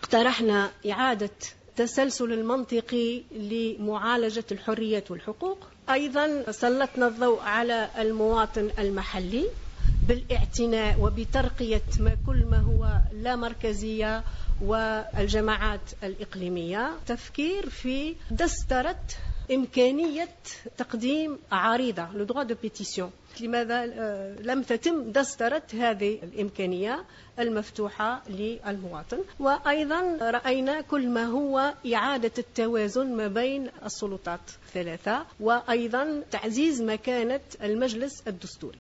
اقترحنا إعادة التسلسل المنطقي لمعالجة الحريات والحقوق. أيضا سلطنا الضوء على المواطن المحلي بالاعتناء وبترقية كل ما هو لا مركزية والجماعات الإقليمية. تفكير في دسترة إمكانية تقديم عريضة le droit de pétition. لماذا لم تتم دسترة هذه الإمكانية المفتوحة للمواطن؟ وأيضا رأينا كل ما هو إعادة التوازن ما بين السلطات الثلاثة، وأيضا تعزيز مكانة المجلس الدستوري.